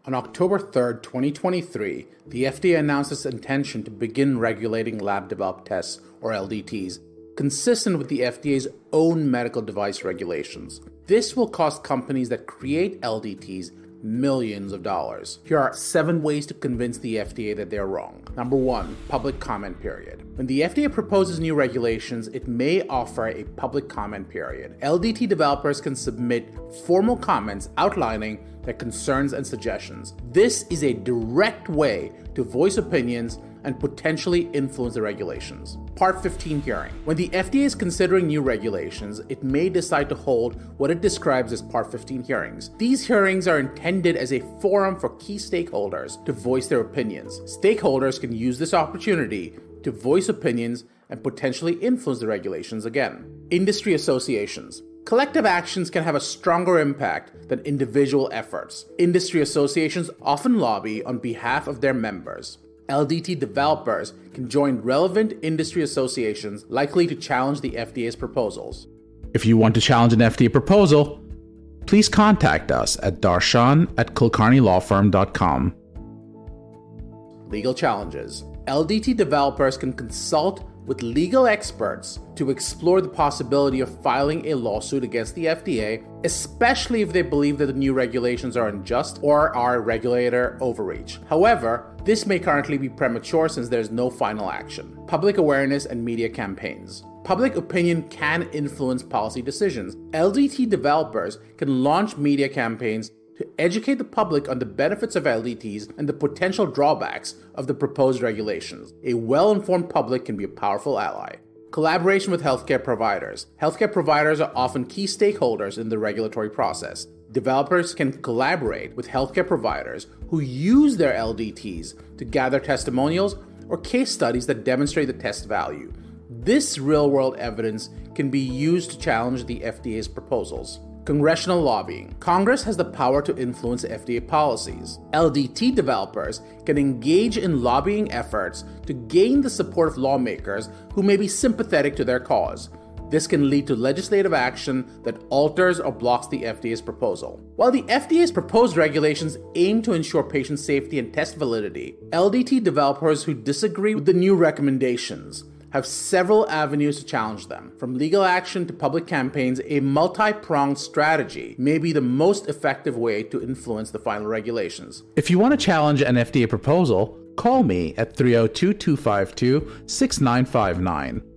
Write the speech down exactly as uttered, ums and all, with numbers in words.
On October third, twenty twenty-three, the F D A announced its intention to begin regulating lab-developed tests, or L D Ts, consistent with the F D A's own medical device regulations. This will cost companies that create L D Ts millions of dollars. Here are seven ways to convince the F D A that they're wrong. Number one, public comment period. When the F D A proposes new regulations, it may offer a public comment period. L D T developers can submit formal comments outlining their concerns and suggestions. This is a direct way to voice opinions and potentially influence the regulations. Part fifteen hearing. When the F D A is considering new regulations, it may decide to hold what it describes as Part fifteen hearings. These hearings are intended as a forum for key stakeholders to voice their opinions. Stakeholders can use this opportunity to voice opinions and potentially influence the regulations again. Industry associations. Collective actions can have a stronger impact than individual efforts. Industry associations often lobby on behalf of their members. L D T developers can join relevant industry associations likely to challenge the F D A's proposals. If you want to challenge an F D A proposal, please contact us at darshan at kulkarni law firm dot com. Legal challenges. L D T developers can consult with legal experts to explore the possibility of filing a lawsuit against the F D A, especially if they believe that the new regulations are unjust or are regulator overreach. However, this may currently be premature since there is no final action. Public awareness and media campaigns. Public opinion can influence policy decisions. L D T developers can launch media campaigns to educate the public on the benefits of L D Ts and the potential drawbacks of the proposed regulations. A well-informed public can be a powerful ally. Collaboration with healthcare providers. Healthcare providers are often key stakeholders in the regulatory process. Developers can collaborate with healthcare providers who use their L D Ts to gather testimonials or case studies that demonstrate the test value. This real-world evidence can be used to challenge the F D A's proposals. Congressional lobbying. Congress has the power to influence F D A policies. L D T developers can engage in lobbying efforts to gain the support of lawmakers who may be sympathetic to their cause. This can lead to legislative action that alters or blocks the F D A's proposal. While the F D A's proposed regulations aim to ensure patient safety and test validity, L D T developers who disagree with the new recommendations have several avenues to challenge them. From legal action to public campaigns, a multi-pronged strategy may be the most effective way to influence the final regulations. If you want to challenge an F D A proposal, call me at three oh two, two five two, six nine five nine.